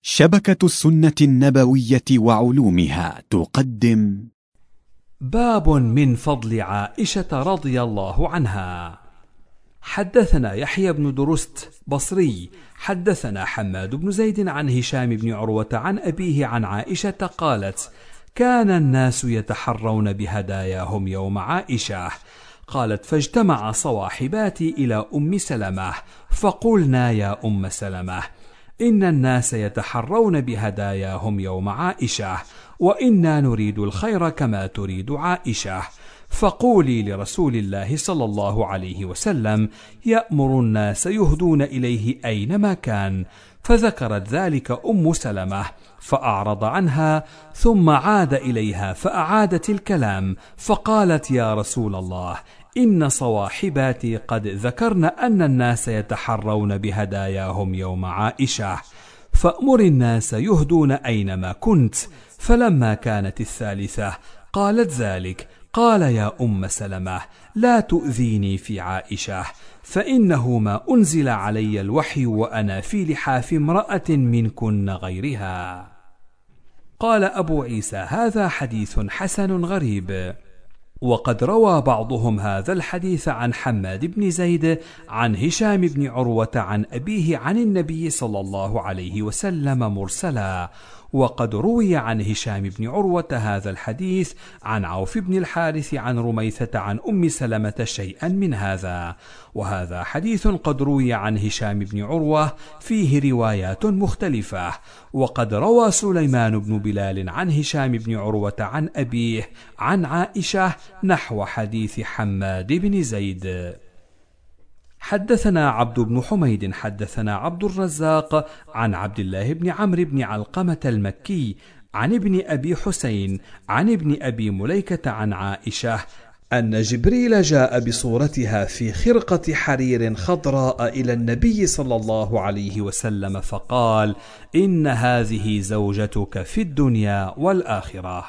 شبكة السنة النبوية وعلومها تقدم باب من فضل عائشة رضي الله عنها. حدثنا يحيى بن درست بصري حدثنا حماد بن زيد عن هشام بن عروة عن أبيه عن عائشة قالت: كان الناس يتحرون بهداياهم يوم عائشة. قالت: فاجتمع صواحباتي إلى أم سلمة فقلنا: يا أم سلمة، إن الناس يتحرون بهداياهم يوم عائشة، وإنا نريد الخير كما تريد عائشة، فقولي لرسول الله صلى الله عليه وسلم يأمر الناس يهدون إليه أينما كان. فذكرت ذلك أم سلمة فأعرض عنها، ثم عاد إليها فأعادت الكلام فقالت: يا رسول الله، إن صواحباتي قد ذكرن أن الناس يتحرون بهداياهم يوم عائشة، فأمر الناس يهدون أينما كنت. فلما كانت الثالثة قالت ذلك، قال: يا أم سلمة، لا تؤذيني في عائشة، فإنه ما أنزل علي الوحي وأنا في لحاف امرأة منكن غيرها. قال أبو عيسى: هذا حديث حسن غريب. وقد روى بعضهم هذا الحديث عن حماد بن زيد عن هشام بن عروة عن أبيه عن النبي صلى الله عليه وسلم مرسلا. وقد روي عن هشام بن عروة هذا الحديث عن عوف بن الحارث عن رميثة عن أم سلمة شيئا من هذا. وهذا حديث قد روي عن هشام بن عروة فيه روايات مختلفة. وقد روى سليمان بن بلال عن هشام بن عروة عن أبيه عن عائشة نحو حديث حماد بن زيد. حدثنا عبد بن حميد حدثنا عبد الرزاق عن عبد الله بن عمرو بن علقمة المكي عن ابن أبي حسين عن ابن أبي مليكة عن عائشة أن جبريل جاء بصورتها في خرقة حرير خضراء إلى النبي صلى الله عليه وسلم فقال: إن هذه زوجتك في الدنيا والآخرة.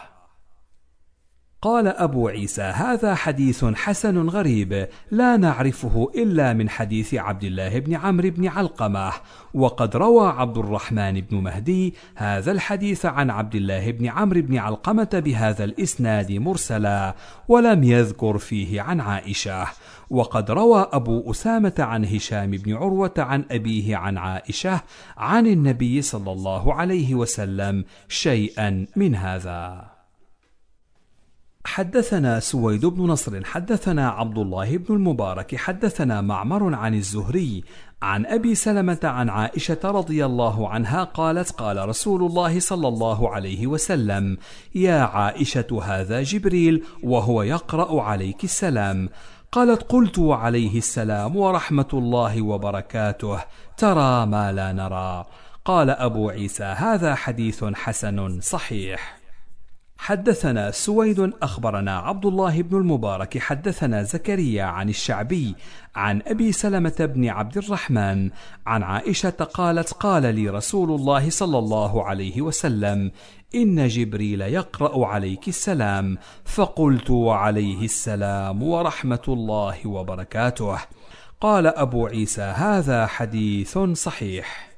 قال أبو عيسى: هذا حديث حسن غريب لا نعرفه إلا من حديث عبد الله بن عمرو بن علقمة. وقد روى عبد الرحمن بن مهدي هذا الحديث عن عبد الله بن عمرو بن علقمة بهذا الإسناد مرسلا، ولم يذكر فيه عن عائشة. وقد روى أبو أسامة عن هشام بن عروة عن أبيه عن عائشة عن النبي صلى الله عليه وسلم شيئا من هذا. حدثنا سويد بن نصر حدثنا عبد الله بن المبارك حدثنا معمر عن الزهري عن أبي سلمة عن عائشة رضي الله عنها قالت: قال رسول الله صلى الله عليه وسلم: يا عائشة، هذا جبريل وهو يقرأ عليك السلام. قالت: قلت: وعليه السلام ورحمة الله وبركاته، ترى ما لا نرى. قال أبو عيسى: هذا حديث حسن صحيح. حدثنا سويد أخبرنا عبد الله بن المبارك حدثنا زكريا عن الشعبي عن أبي سلمة بن عبد الرحمن عن عائشة قالت: قال لي رسول الله صلى الله عليه وسلم: إن جبريل يقرأ عليك السلام. فقلت: وعليه السلام ورحمة الله وبركاته. قال أبو عيسى: هذا حديث صحيح.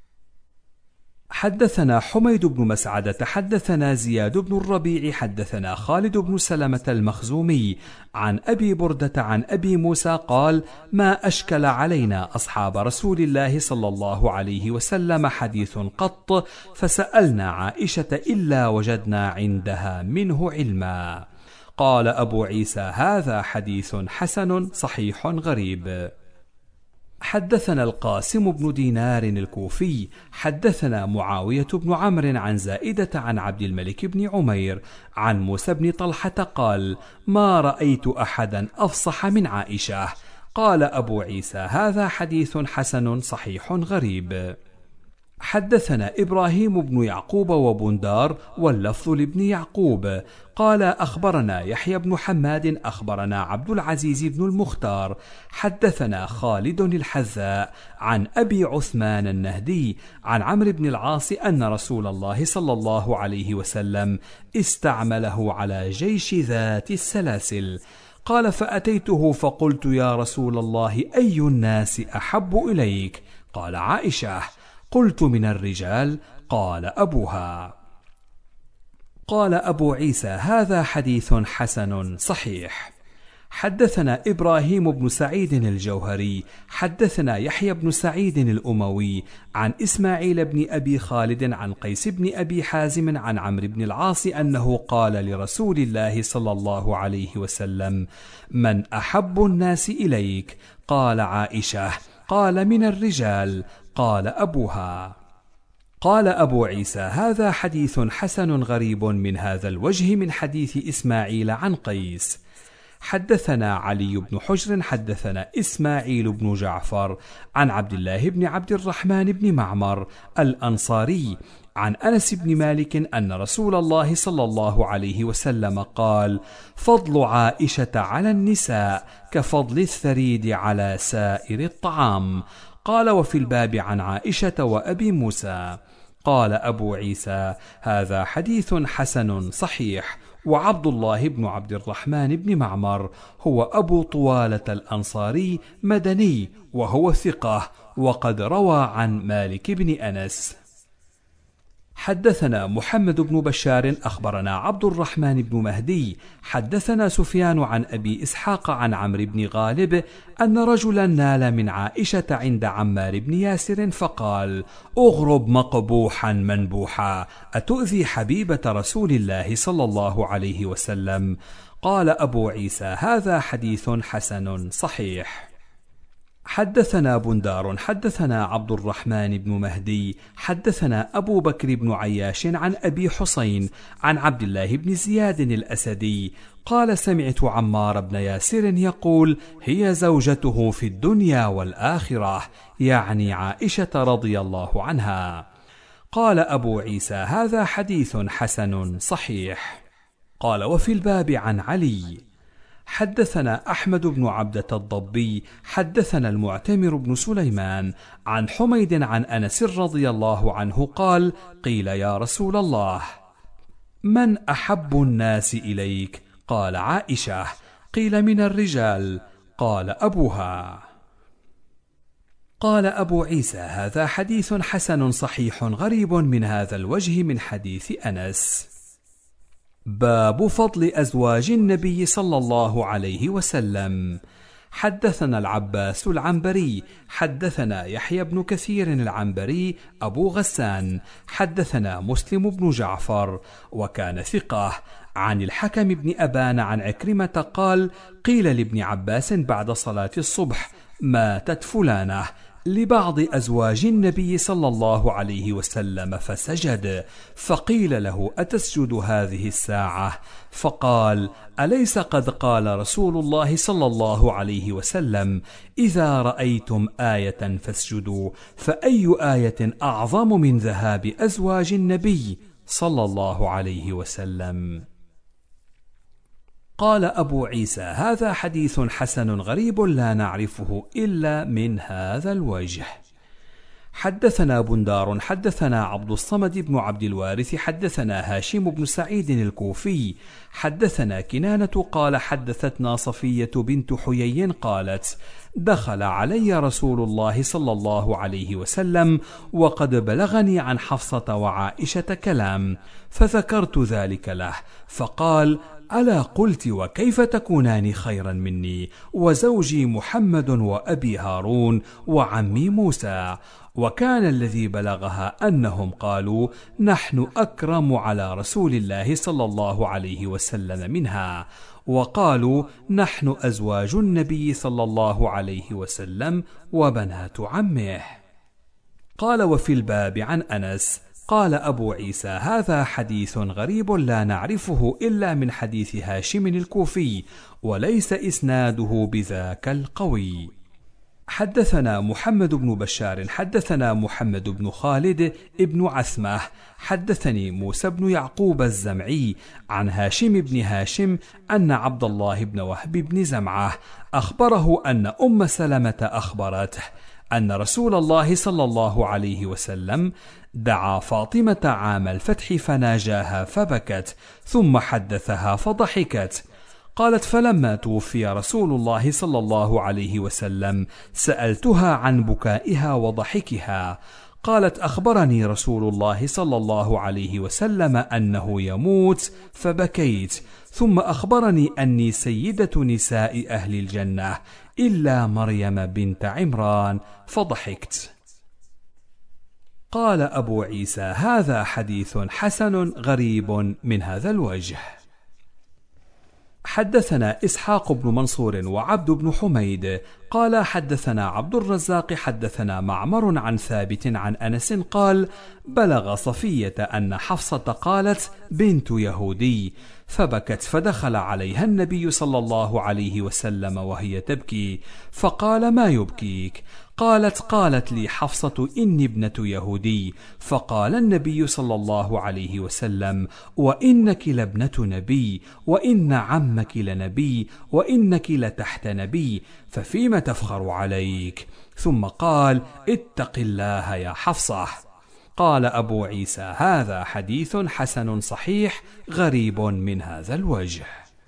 حدثنا حميد بن مسعدة حدثنا زياد بن الربيع حدثنا خالد بن سلمة المخزومي عن أبي بردة عن أبي موسى قال: ما أشكل علينا أصحاب رسول الله صلى الله عليه وسلم حديث قط، فسألنا عائشة إلا وجدنا عندها منه علما. قال أبو عيسى: هذا حديث حسن صحيح غريب. حدثنا القاسم بن دينار الكوفي حدثنا معاوية بن عمرو عن زائدة عن عبد الملك بن عمير عن موسى بن طلحة قال: ما رأيت أحدا أفصح من عائشة. قال أبو عيسى: هذا حديث حسن صحيح غريب. حدثنا إبراهيم بن يعقوب وبندار واللفظ لابن يعقوب قال: أخبرنا يحيى بن حماد أخبرنا عبد العزيز بن المختار حدثنا خالد الحذاء عن أبي عثمان النهدي عن عمرو بن العاص أن رسول الله صلى الله عليه وسلم استعمله على جيش ذات السلاسل. قال: فأتيته فقلت: يا رسول الله، أي الناس أحب إليك؟ قال: عائشة. قلت: من الرجال؟ قال: أبوها. قال أبو عيسى: هذا حديث حسن صحيح. حدثنا إبراهيم بن سعيد الجوهري حدثنا يحيى بن سعيد الأموي عن إسماعيل بن أبي خالد عن قيس بن أبي حازم عن عمرو بن العاص أنه قال لرسول الله صلى الله عليه وسلم: من أحب الناس إليك؟ قال: عائشة. قال: من الرجال؟ قال: أبوها. قال أبو عيسى: هذا حديث حسن غريب من هذا الوجه من حديث إسماعيل عن قيس. حدثنا علي بن حجر حدثنا إسماعيل بن جعفر عن عبد الله بن عبد الرحمن بن معمر الأنصاري عن أنس بن مالك أن رسول الله صلى الله عليه وسلم قال: فضل عائشة على النساء كفضل الثريد على سائر الطعام. قال: وفي الباب عن عائشة وأبي موسى. قال أبو عيسى: هذا حديث حسن صحيح. وعبد الله بن عبد الرحمن بن معمر هو أبو طوالة الأنصاري مدني، وهو ثقة، وقد روى عن مالك بن أنس. حدثنا محمد بن بشار أخبرنا عبد الرحمن بن مهدي حدثنا سفيان عن أبي إسحاق عن عمرو بن غالب أن رجلا نال من عائشة عند عمار بن ياسر فقال: أغرب مقبوحا منبوحا، أتؤذي حبيبة رسول الله صلى الله عليه وسلم. قال أبو عيسى: هذا حديث حسن صحيح. حدثنا بندار حدثنا عبد الرحمن بن مهدي حدثنا أبو بكر بن عياش عن أبي حسين عن عبد الله بن زياد الأسدي قال: سمعت عمار بن ياسر يقول: هي زوجته في الدنيا والآخرة، يعني عائشة رضي الله عنها. قال أبو عيسى: هذا حديث حسن صحيح. قال: وفي الباب عن علي. حدثنا أحمد بن عبدة الضبي حدثنا المعتمر بن سليمان عن حميد عن أنس رضي الله عنه قال: قيل: يا رسول الله، من أحب الناس إليك؟ قال: عائشة. قيل: من الرجال؟ قال: أبوها. قال أبو عيسى: هذا حديث حسن صحيح غريب من هذا الوجه من حديث أنس. باب فضل أزواج النبي صلى الله عليه وسلم. حدثنا العباس العنبري حدثنا يحيى بن كثير العنبري أبو غسان حدثنا مسلم بن جعفر وكان ثقة عن الحكم بن أبان عن عكرمة قال: قيل لابن عباس بعد صلاة الصبح: ماتت فلانة لبعض أزواج النبي صلى الله عليه وسلم فسجد، فقيل له: أتسجد هذه الساعة؟ فقال: أليس قد قال رسول الله صلى الله عليه وسلم: إذا رأيتم آية فاسجدوا، فأي آية أعظم من ذهاب أزواج النبي صلى الله عليه وسلم؟ قال أبو عيسى: هذا حديث حسن غريب لا نعرفه إلا من هذا الوجه. حدثنا بندار حدثنا عبد الصمد بن عبد الوارث حدثنا هاشم بن سعيد الكوفي حدثنا كنانة قال: حدثتنا صفية بنت حيي قالت: دخل علي رسول الله صلى الله عليه وسلم وقد بلغني عن حفصة وعائشة كلام، فذكرت ذلك له، فقال: ألا قلت وكيف تكونان خيرا مني وزوجي محمد وأبي هارون وعمي موسى؟ وكان الذي بلغها أنهم قالوا: نحن أكرم على رسول الله صلى الله عليه وسلم منها، وقالوا: نحن أزواج النبي صلى الله عليه وسلم وبنات عمه. قال: وفي الباب عن أنس. قال أبو عيسى: هذا حديث غريب لا نعرفه إلا من حديث هاشم الكوفي، وليس إسناده بذاك القوي. حدثنا محمد بن بشار حدثنا محمد بن خالد ابن عثمة حدثني موسى بن يعقوب الزمعي عن هاشم بن هاشم أن عبد الله بن وهب بن زمعة أخبره أن أم سلمة أخبرته أن رسول الله صلى الله عليه وسلم دعا فاطمة عام الفتح فناجاها فبكت، ثم حدثها فضحكت. قالت: فلما توفي رسول الله صلى الله عليه وسلم سألتها عن بكائها وضحكها، قالت: أخبرني رسول الله صلى الله عليه وسلم أنه يموت فبكيت، ثم أخبرني أني سيدة نساء أهل الجنة إلا مريم بنت عمران فضحكت. قال أبو عيسى: هذا حديث حسن غريب من هذا الوجه. حدثنا إسحاق بن منصور وعبد بن حميد قال حدثنا عبد الرزاق حدثنا معمر عن ثابت عن أنس قال: بلغ صفية أن حفصة قالت: بنت يهودي، فبكت، فدخل عليها النبي صلى الله عليه وسلم وهي تبكي، فقال: ما يبكيك؟ قالت لي حفصة: إني ابنة يهودي. فقال النبي صلى الله عليه وسلم: وإنك لابنة نبي، وإن عمك لنبي، وإنك لتحت نبي، ففيم تفخر عليك؟ ثم قال: اتق الله يا حفصة. قال أبو عيسى: هذا حديث حسن صحيح غريب من هذا الوجه.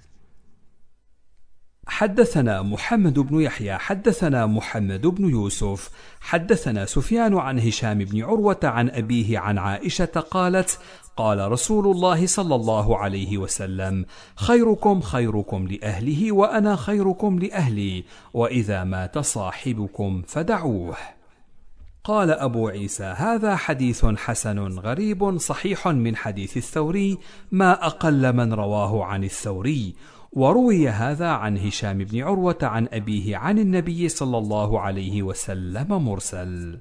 حدثنا محمد بن يحيى حدثنا محمد بن يوسف حدثنا سفيان عن هشام بن عروة عن أبيه عن عائشة قالت: قال رسول الله صلى الله عليه وسلم: خيركم خيركم لأهله، وأنا خيركم لأهلي، وإذا مات صاحبكم فدعوه. قال أبو عيسى: هذا حديث حسن غريب صحيح من حديث الثوري، ما أقل من رواه عن الثوري. وروي هذا عن هشام بن عروة عن أبيه عن النبي صلى الله عليه وسلم مرسل.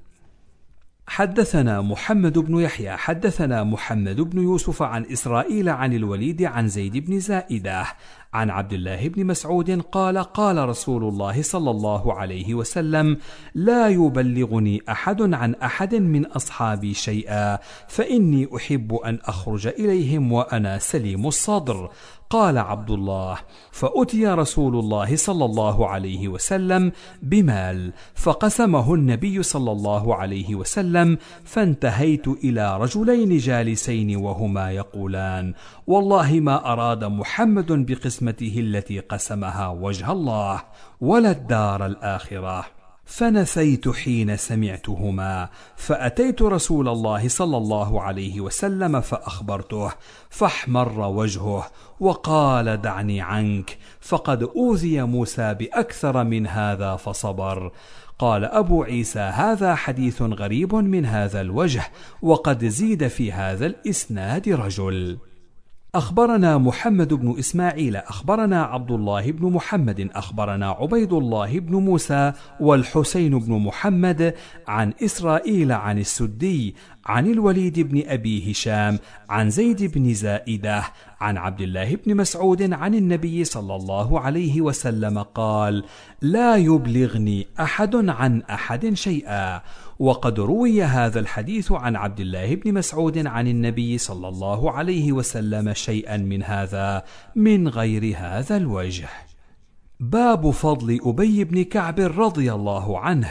حدثنا محمد بن يحيى حدثنا محمد بن يوسف عن إسرائيل عن الوليد عن زيد بن زائدة عن عبد الله بن مسعود قال: قال رسول الله صلى الله عليه وسلم: لا يبلغني أحد عن أحد من أصحابي شيئا، فإني أحب أن أخرج إليهم وأنا سليم الصدر. قال عبد الله: فأتي رسول الله صلى الله عليه وسلم بمال، فقسمه النبي صلى الله عليه وسلم، فانتهيت إلى رجلين جالسين وهما يقولان: والله ما أراد محمد بقسمته التي قسمها وجه الله ولا الدار الآخرة. فنسيت حين سمعتهما، فأتيت رسول الله صلى الله عليه وسلم فأخبرته، فاحمر وجهه وقال: دعني عنك، فقد أوذي موسى بأكثر من هذا فصبر. قال أبو عيسى: هذا حديث غريب من هذا الوجه، وقد زيد في هذا الإسناد رجل. أخبرنا محمد بن إسماعيل أخبرنا عبد الله بن محمد أخبرنا عبيد الله بن موسى والحسين بن محمد عن إسرائيل عن السدي عن الوليد بن أبي هشام عن زيد بن زائدة عن عبد الله بن مسعود عن النبي صلى الله عليه وسلم قال: لا يبلغني أحد عن أحد شيئا. وقد روي هذا الحديث عن عبد الله بن مسعود عن النبي صلى الله عليه وسلم شيئا من هذا من غير هذا الوجه. باب فضل أبي بن كعب رضي الله عنه.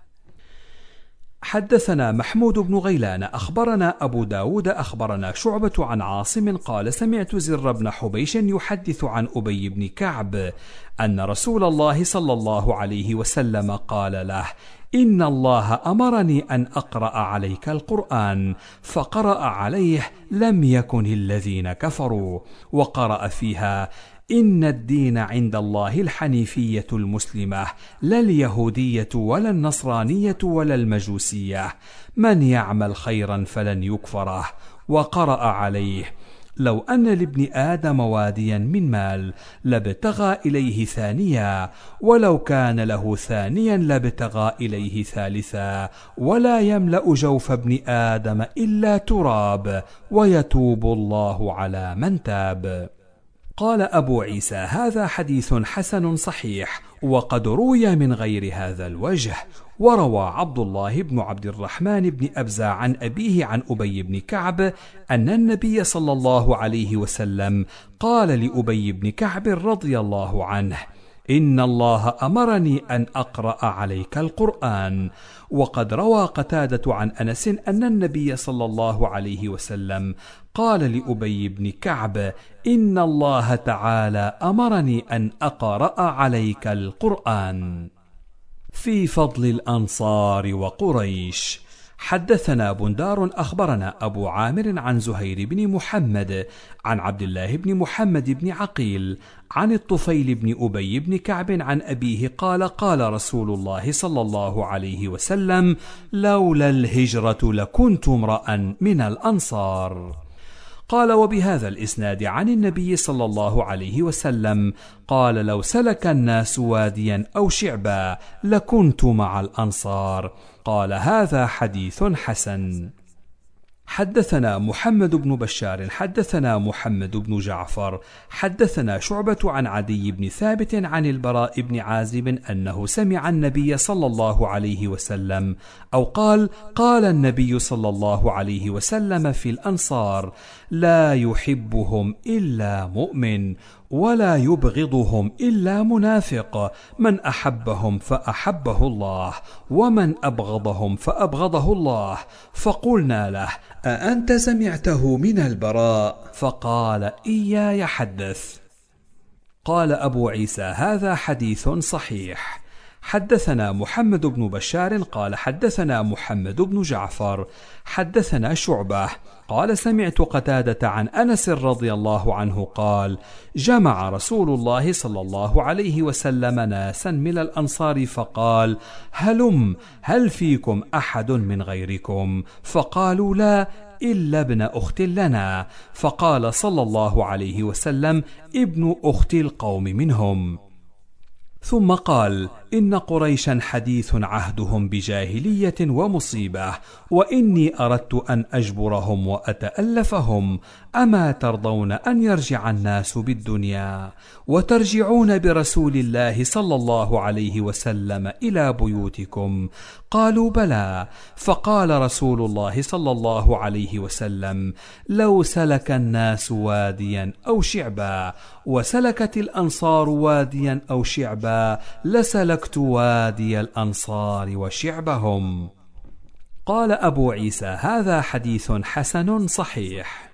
حدثنا محمود بن غيلان أخبرنا أبو داود أخبرنا شعبة عن عاصم قال: سمعت زر بن حبيش يحدث عن أبي بن كعب أن رسول الله صلى الله عليه وسلم قال له: إن الله أمرني أن أقرأ عليك القرآن، فقرأ عليه: لم يكن الذين كفروا، وقرأ فيها: إن الدين عند الله الحنيفية المسلمة، لا اليهودية ولا النصرانية ولا المجوسية، من يعمل خيرا فلن يكفره. وقرأ عليه: لو أن لابن آدم واديا من مال لابتغى إليه ثانيا، ولو كان له ثانيا لابتغى إليه ثالثا، ولا يملأ جوف ابن آدم إلا تراب، ويتوب الله على من تاب. قال أبو عيسى: هذا حديث حسن صحيح، وقد روي من غير هذا الوجه. وروى عبد الله بن عبد الرحمن بن أبزة عن أبيه عن أبي بن كعب أن النبي صلى الله عليه وسلم قال لأبي بن كعب رضي الله عنه: إن الله أمرني أن أقرأ عليك القرآن. وقد روى قتادة عن أنس أن النبي صلى الله عليه وسلم قال لأبي بن كعب: إن الله تعالى أمرني أن أقرأ عليك القرآن. في فضل الأنصار وقريش. حدثنا بندار أخبرنا أبو عامر عن زهير بن محمد عن عبد الله بن محمد بن عقيل عن الطفيل بن أبي بن كعب عن أبيه قال قال رسول الله صلى الله عليه وسلم: لولا الهجرة لكنت امرأ من الأنصار. قال: وبهذا الإسناد عن النبي صلى الله عليه وسلم قال: لو سلك الناس واديا أو شعبا لكنت مع الأنصار. قال: هذا حديث حسن. حدثنا محمد بن بشار حدثنا محمد بن جعفر حدثنا شعبة عن عدي بن ثابت عن البراء بن عازب أنه سمع النبي صلى الله عليه وسلم أو قال النبي صلى الله عليه وسلم في الأنصار: لا يحبهم إلا مؤمن ولا يبغضهم إلا منافق، من أحبهم فأحبه الله ومن أبغضهم فأبغضه الله. فقلنا له: أأنت سمعته من البراء؟ فقال: إياي حدث. قال أبو عيسى: هذا حديث صحيح. حدثنا محمد بن بشار قال حدثنا محمد بن جعفر حدثنا شعبة قال سمعت قتادة عن أنس رضي الله عنه قال: جمع رسول الله صلى الله عليه وسلم ناسا من الأنصار فقال: هل فيكم أحد من غيركم؟ فقالوا: لا إلا ابن أخت لنا. فقال صلى الله عليه وسلم: ابن أخت القوم منهم. ثم قال: إن قريشا حديث عهدهم بجاهلية ومصيبة، وإني أردت أن أجبرهم وأتألفهم. أما ترضون أن يرجع الناس بالدنيا وترجعون برسول الله صلى الله عليه وسلم إلى بيوتكم؟ قالوا: بلى. فقال رسول الله صلى الله عليه وسلم: لو سلك الناس واديا أو شعبا وسلكت الأنصار واديا أو شعبا لسلكت وادي الأنصار وشعبهم. قال أبو عيسى: هذا حديث حسن صحيح.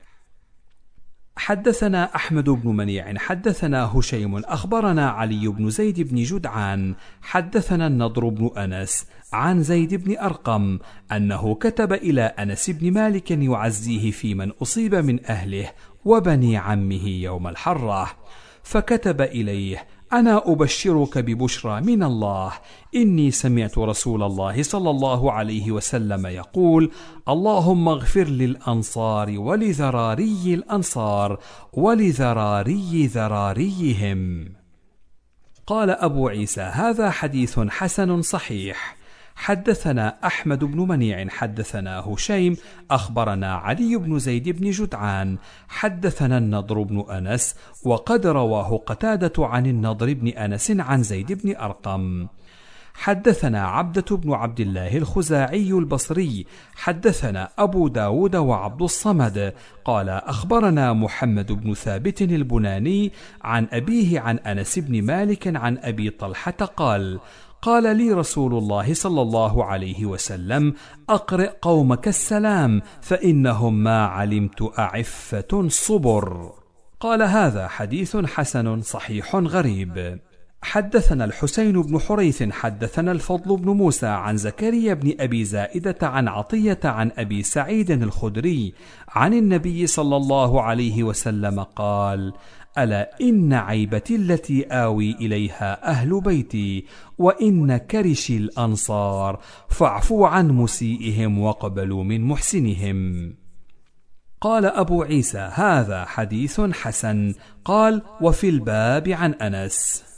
حدثنا أحمد بن منيع حدثنا هشيم أخبرنا علي بن زيد بن جدعان حدثنا النضر بن أنس عن زيد بن أرقم أنه كتب إلى أنس بن مالك يعزيه في من أصيب من أهله وبني عمه يوم الحرة، فكتب إليه: أنا أبشرك ببشرى من الله، إني سمعت رسول الله صلى الله عليه وسلم يقول: اللهم اغفر للأنصار ولذراري الأنصار ولذراري ذراريهم. قال أبو عيسى: هذا حديث حسن صحيح. حدثنا أحمد بن منيع حدثنا هشيم أخبرنا علي بن زيد بن جدعان حدثنا النضر بن أنس، وقد رواه قتادة عن النضر بن أنس عن زيد بن أرقم. حدثنا عبدة بن عبد الله الخزاعي البصري حدثنا أبو داود وعبد الصمد قال أخبرنا محمد بن ثابت البناني عن أبيه عن أنس بن مالك عن أبي طلحة قال لي رسول الله صلى الله عليه وسلم: أقرئ قومك السلام فإنهم ما علمت أعفة صبر. قال: هذا حديث حسن صحيح غريب. حدثنا الحسين بن حريث حدثنا الفضل بن موسى عن زكريا بن أبي زائدة عن عطية عن أبي سعيد الخدري عن النبي صلى الله عليه وسلم قال: ألا إن عيبتي التي آوي إليها أهل بيتي، وإن كرشي الأنصار، فاعفوا عن مسيئهم وقبلوا من محسنهم. قال أبو عيسى: هذا حديث حسن. قال: وفي الباب عن أنس.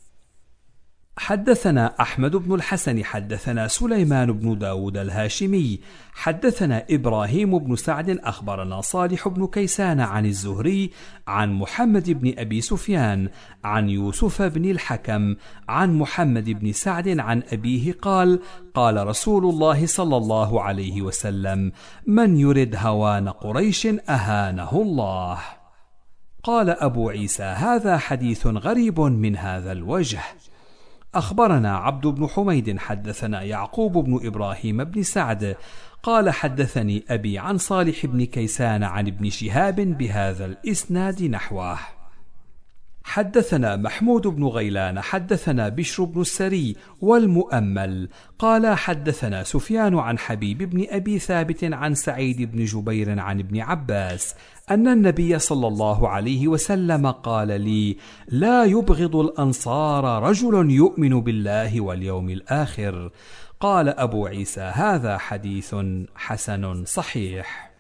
حدثنا أحمد بن الحسن حدثنا سليمان بن داود الهاشمي حدثنا إبراهيم بن سعد أخبرنا صالح بن كيسان عن الزهري عن محمد بن أبي سفيان عن يوسف بن الحكم عن محمد بن سعد عن أبيه قال: قال رسول الله صلى الله عليه وسلم: من يرد هوان قريش أهانه الله. قال أبو عيسى: هذا حديث غريب من هذا الوجه. أخبرنا عبد بن حميد حدثنا يعقوب بن إبراهيم بن سعد قال: حدثني أبي عن صالح بن كيسان عن ابن شهاب بهذا الإسناد نحوه. حدثنا محمود بن غيلان حدثنا بشر بن السري والمؤمل قال حدثنا سفيان عن حبيب بن أبي ثابت عن سعيد بن جبير عن ابن عباس أن النبي صلى الله عليه وسلم قال لي: لا يبغض الأنصار رجل يؤمن بالله واليوم الآخر. قال أبو عيسى: هذا حديث حسن صحيح.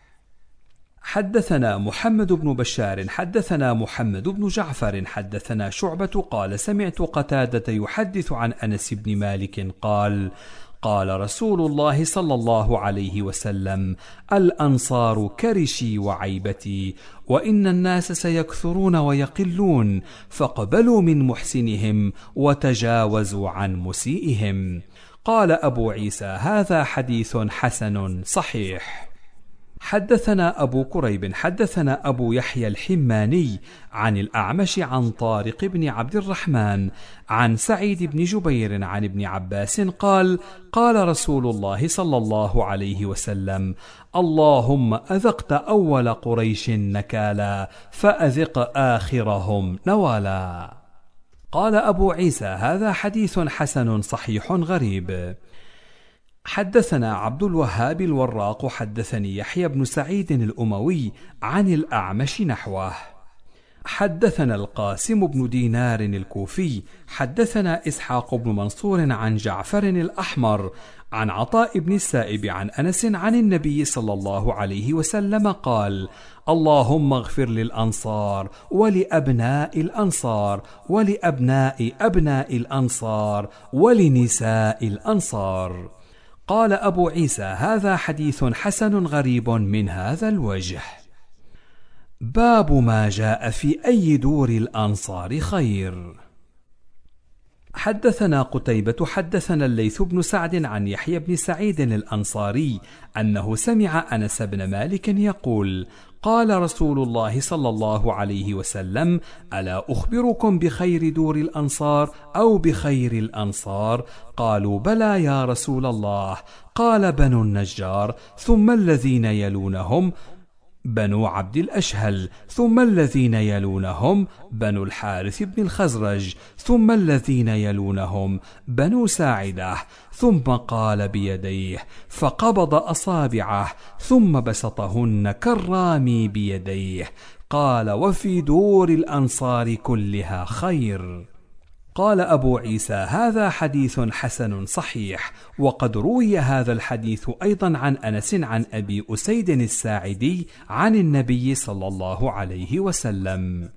حدثنا محمد بن بشار حدثنا محمد بن جعفر حدثنا شعبة قال سمعت قتادة يحدث عن أنس بن مالك قال: قال رسول الله صلى الله عليه وسلم: الأنصار كرشي وعيبتي، وإن الناس سيكثرون ويقلون، فاقبلوا من محسنهم وتجاوزوا عن مسيئهم. قال أبو عيسى: هذا حديث حسن صحيح. حدثنا أبو كريب حدثنا أبو يحيى الحماني عن الأعمش عن طارق بن عبد الرحمن عن سعيد بن جبير عن ابن عباس قال: قال رسول الله صلى الله عليه وسلم: اللهم أذقت أول قريش نكالا فأذق آخرهم نوالا. قال أبو عيسى: هذا حديث حسن صحيح غريب. حدثنا عبد الوهاب الوراق حدثني يحيى بن سعيد الأموي عن الأعمش نحوه. حدثنا القاسم بن دينار الكوفي حدثنا إسحاق بن منصور عن جعفر الأحمر عن عطاء بن السائب عن أنس عن النبي صلى الله عليه وسلم قال: اللهم اغفر للأنصار ولأبناء الأنصار ولأبناء أبناء الأنصار ولنساء الأنصار. قال أبو عيسى: هذا حديث حسن غريب من هذا الوجه. باب ما جاء في أي دور الأنصار خير. حدثنا قتيبة حدثنا الليث بن سعد عن يحيى بن سعيد الأنصاري أنه سمع أنس بن مالك يقول: قال رسول الله صلى الله عليه وسلم: ألا أخبركم بخير دور الأنصار أو بخير الأنصار؟ قالوا: بلى يا رسول الله. قال: بنو النجار، ثم الذين يلونهم بنو عبد الأشهل، ثم الذين يلونهم بنو الحارث بن الخزرج، ثم الذين يلونهم بنو ساعدة. ثم قال بيديه فقبض أصابعه ثم بسطهن كالرامي بيديه. قال: وفي دور الأنصار كلها خير. قال أبو عيسى: هذا حديث حسن صحيح. وقد روي هذا الحديث أيضا عن أنس عن أبي أسيد الساعدي عن النبي صلى الله عليه وسلم.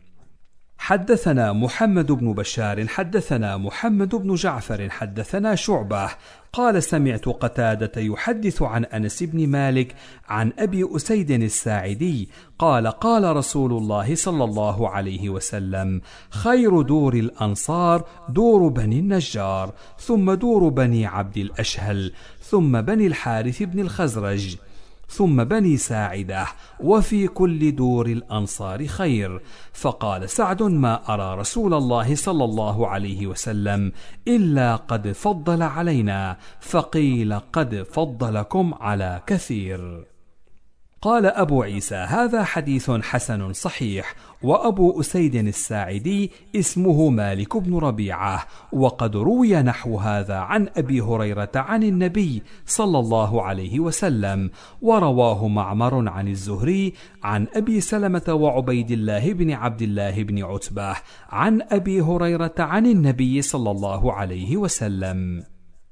حدثنا محمد بن بشار حدثنا محمد بن جعفر حدثنا شعبة قال: سمعت قتادة يحدث عن أنس بن مالك عن أبي أسيد الساعدي قال: قال رسول الله صلى الله عليه وسلم: خير دور الأنصار دور بني النجار، ثم دور بني عبد الأشهل، ثم بني الحارث بن الخزرج، ثم بني ساعدة، وفي كل دور الأنصار خير. فقال سعد: ما أرى رسول الله صلى الله عليه وسلم إلا قد فضل علينا. فقيل: قد فضلكم على كثير. قال أبو عيسى: هذا حديث حسن صحيح. وأبو أسيد الساعدي اسمه مالك بن ربيعة، وقد روي نحو هذا عن أبي هريرة عن النبي صلى الله عليه وسلم، ورواه معمر عن الزهري عن أبي سلمة وعبيد الله بن عبد الله بن عتبة عن أبي هريرة عن النبي صلى الله عليه وسلم.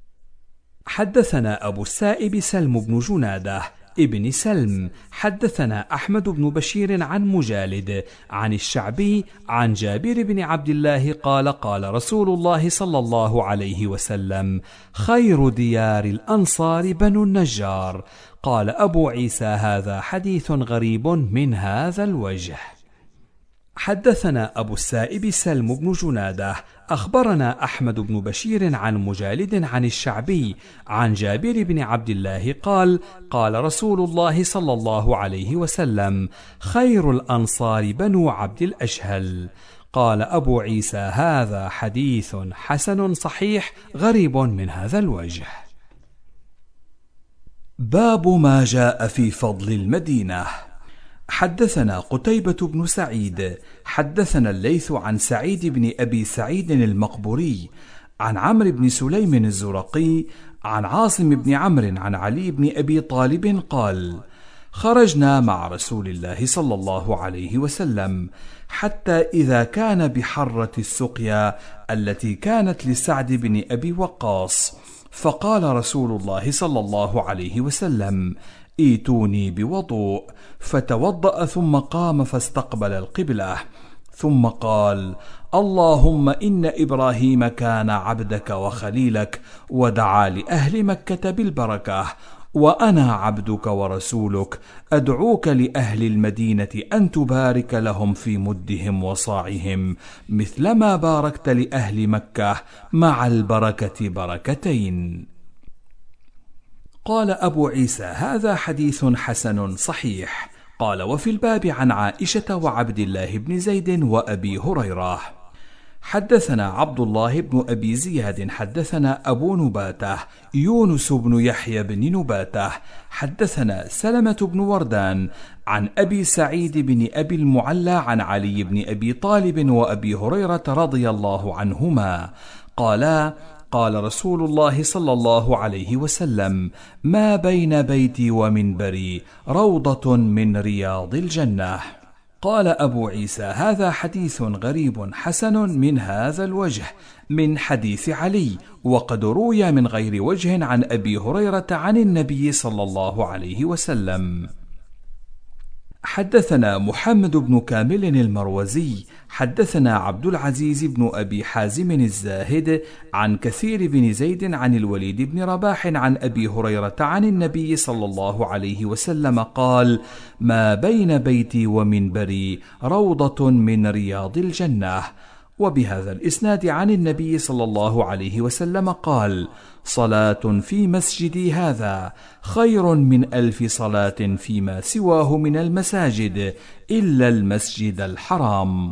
حدثنا أبو السائب سلم بن جنادة ابن سلم حدثنا أحمد بن بشير عن مجالد عن الشعبي عن جابر بن عبد الله قال: قال رسول الله صلى الله عليه وسلم: خير ديار الأنصار بنو النجار. قال أبو عيسى: هذا حديث غريب من هذا الوجه. حدثنا أبو السائب سلم بن جنادة أخبرنا أحمد بن بشير عن مجالد عن الشعبي عن جابر بن عبد الله قال: قال رسول الله صلى الله عليه وسلم: خير الأنصار بنو عبد الأشهل. قال أبو عيسى: هذا حديث حسن صحيح غريب من هذا الوجه. باب ما جاء في فضل المدينة. حدثنا قتيبة بن سعيد حدثنا الليث عن سعيد بن أبي سعيد المقبوري عن عمرو بن سليم الزرقي عن عاصم بن عمرو عن علي بن أبي طالب قال: خرجنا مع رسول الله صلى الله عليه وسلم حتى إذا كان بحرة السقيا التي كانت لسعد بن أبي وقاص، فقال رسول الله صلى الله عليه وسلم: ائتوني بوضوء، فتوضأ ثم قام فاستقبل القبلة، ثم قال: اللهم إن إبراهيم كان عبدك وخليلك ودعا لأهل مكة بالبركة، وأنا عبدك ورسولك أدعوك لأهل المدينة أن تبارك لهم في مدهم وصاعهم مثلما باركت لأهل مكة مع البركة بركتين. قال أبو عيسى: هذا حديث حسن صحيح. قال: وفي الباب عن عائشة وعبد الله بن زيد وأبي هريرة. حدثنا عبد الله بن أبي زياد حدثنا أبو نباتة يونس بن يحيى بن نباتة حدثنا سلمة بن وردان عن أبي سعيد بن أبي المعلى عن علي بن أبي طالب وأبي هريرة رضي الله عنهما قالا: قال رسول الله صلى الله عليه وسلم: ما بين بيتي ومنبري روضة من رياض الجنة. قال أبو عيسى: هذا حديث غريب حسن من هذا الوجه من حديث علي، وقد روي من غير وجه عن أبي هريرة عن النبي صلى الله عليه وسلم. حدثنا محمد بن كامل المروزي حدثنا عبد العزيز بن أبي حازم الزاهد عن كثير بن زيد عن الوليد بن رباح عن أبي هريرة عن النبي صلى الله عليه وسلم قال: ما بين بيتي ومنبري روضة من رياض الجنة. وبهذا الإسناد عن النبي صلى الله عليه وسلم قال: صلاة في مسجدي هذا خير من 1000 صلاة فيما سواه من المساجد إلا المسجد الحرام.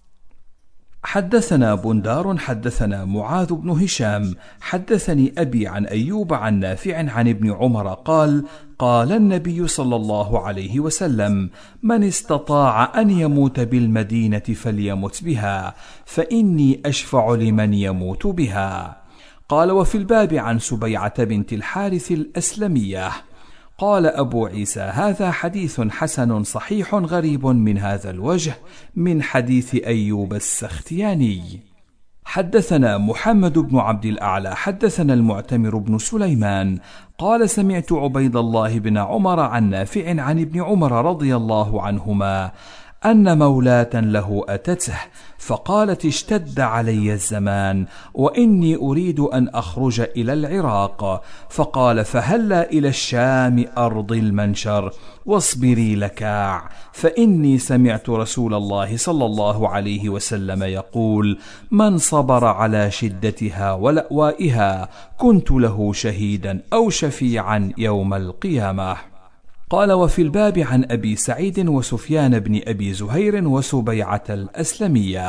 حدثنا بندار حدثنا معاذ بن هشام حدثني أبي عن أيوب عن نافع عن ابن عمر قال: قال النبي صلى الله عليه وسلم: من استطاع أن يموت بالمدينة فليمت بها، فإني أشفع لمن يموت بها. قال: وفي الباب عن سبيعة بنت الحارث الأسلمية. قال أبو عيسى: هذا حديث حسن صحيح غريب من هذا الوجه من حديث أيوب السختياني. حدثنا محمد بن عبد الأعلى حدثنا المعتمر بن سليمان قال: سمعت عبيد الله بن عمر عن نافع عن ابن عمر رضي الله عنهما أن مولاة له أتته فقالت: اشتد علي الزمان وإني أريد أن أخرج إلى العراق، فقال: فهلا إلى الشام أرض المنشر واصبري لكاع، فإني سمعت رسول الله صلى الله عليه وسلم يقول: من صبر على شدتها ولأوائها كنت له شهيدا أو شفيعا يوم القيامة. قال: وفي الباب عن أبي سعيد وسفيان بن أبي زهير وسبيعة الأسلمية.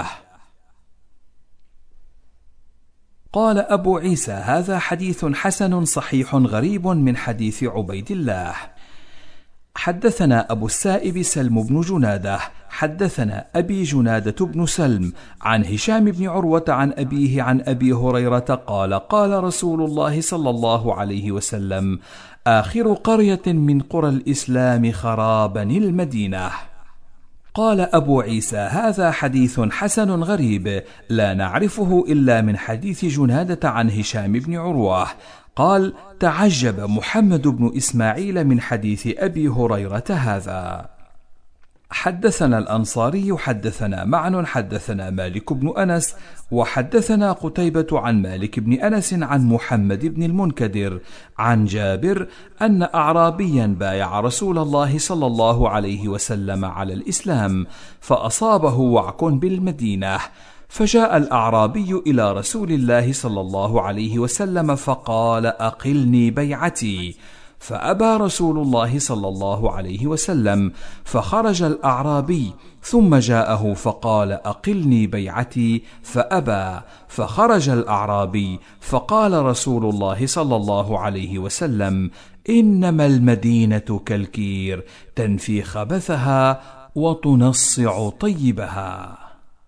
قال أبو عيسى: هذا حديث حسن صحيح غريب من حديث عبيد الله. حدثنا أبو السائب سلم بن جنادة حدثنا أبي جنادة بن سلم عن هشام بن عروة عن أبيه عن أبي هريرة قال: قال رسول الله صلى الله عليه وسلم: آخر قرية من قرى الإسلام خرابا المدينة. قال أبو عيسى: هذا حديث حسن غريب لا نعرفه إلا من حديث جنادة عن هشام بن عروة. قال: تعجب محمد بن إسماعيل من حديث أبي هريرة هذا. حدثنا الأنصاري حدثنا معن حدثنا مالك بن أنس وحدثنا قتيبة عن مالك بن أنس عن محمد بن المنكدر عن جابر أن أعرابيا بايع رسول الله صلى الله عليه وسلم على الإسلام فأصابه وعك بالمدينة، فجاء الأعرابي إلى رسول الله صلى الله عليه وسلم فقال: أقلني بيعتي، فأبى رسول الله صلى الله عليه وسلم، فخرج الأعرابي ثم جاءه فقال: أقلني بيعتي، فأبى، فخرج الأعرابي فقال رسول الله صلى الله عليه وسلم: إنما المدينة كالكير تنفي خبثها وتنصع طيبها.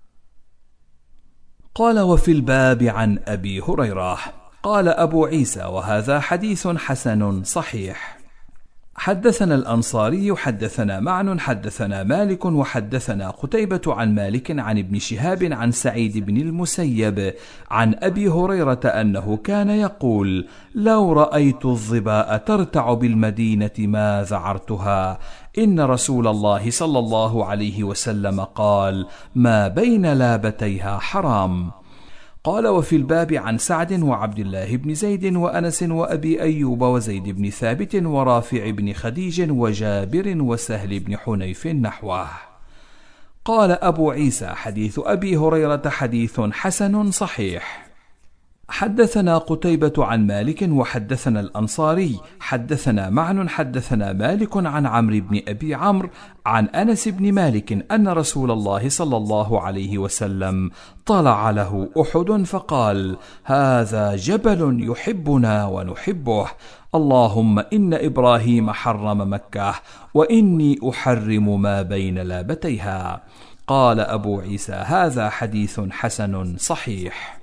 قال: وفي الباب عن أبي هريرة. قال أبو عيسى: وهذا حديث حسن صحيح. حدثنا الأنصاري حدثنا معن حدثنا مالك وحدثنا قتيبة عن مالك عن ابن شهاب عن سعيد بن المسيب عن أبي هريرة أنه كان يقول: لو رأيت الظباء ترتع بالمدينة ما ذعرتها، إن رسول الله صلى الله عليه وسلم قال: ما بين لابتيها حرام. قال: وفي الباب عن سعد وعبد الله بن زيد وأنس وأبي أيوب وزيد بن ثابت ورافع بن خديج وجابر وسهل بن حنيف نحوه. قال أبو عيسى: حديث أبي هريرة حديث حسن صحيح. حدثنا قتيبة عن مالك وحدثنا الأنصاري حدثنا معن حدثنا مالك عن عمرو بن أبي عمرو عن أنس بن مالك أن رسول الله صلى الله عليه وسلم طلع له أحد فقال: هذا جبل يحبنا ونحبه، اللهم إن إبراهيم حرم مكة وإني أحرم ما بين لابتيها. قال أبو عيسى: هذا حديث حسن صحيح.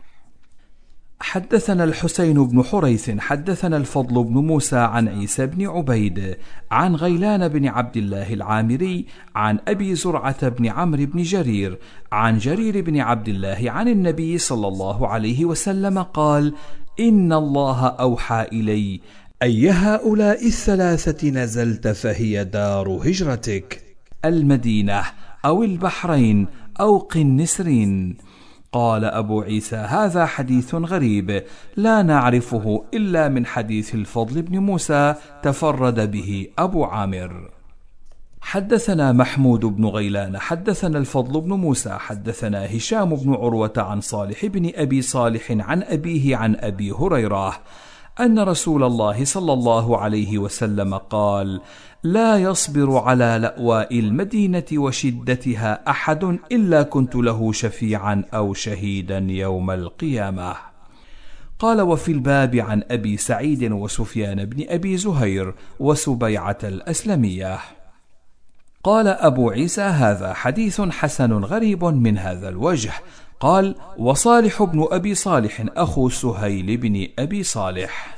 حدثنا الحسين بن حريث حدثنا الفضل بن موسى عن عيسى بن عبيد عن غيلان بن عبد الله العامري عن أبي زرعة بن عمرو بن جرير عن جرير بن عبد الله عن النبي صلى الله عليه وسلم قال: إن الله أوحى إلي: أي هؤلاء الثلاثة نزلت فهي دار هجرتك، المدينة أو البحرين أو قنسرين. قال أبو عيسى: هذا حديث غريب لا نعرفه إلا من حديث الفضل بن موسى تفرد به أبو عامر. حدثنا محمود بن غيلان حدثنا الفضل بن موسى حدثنا هشام بن عروة عن صالح بن أبي صالح عن أبيه عن أبي هريرة أن رسول الله صلى الله عليه وسلم قال: لا يصبر على لأواء المدينة وشدتها أحد إلا كنت له شفيعا أو شهيدا يوم القيامة. قال: وفي الباب عن أبي سعيد وسفيان بن أبي زهير وسبيعة الأسلمية. قال أبو عيسى: هذا حديث حسن غريب من هذا الوجه. قال: وصالح بن أبي صالح أخو سهيل بن أبي صالح.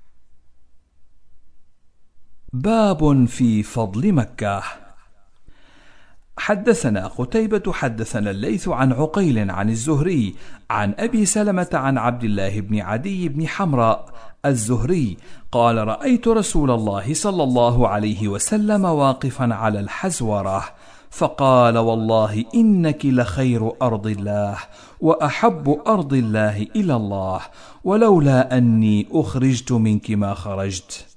باب في فضل مكة. حدثنا قتيبة حدثنا الليث عن عقيل عن الزهري عن أبي سلمة عن عبد الله بن عدي بن حمراء الزهري قال: رأيت رسول الله صلى الله عليه وسلم واقفا على الحزورة فقال: والله إنك لخير أرض الله وأحب أرض الله إلى الله، ولولا أني أخرجت منك ما خرجت.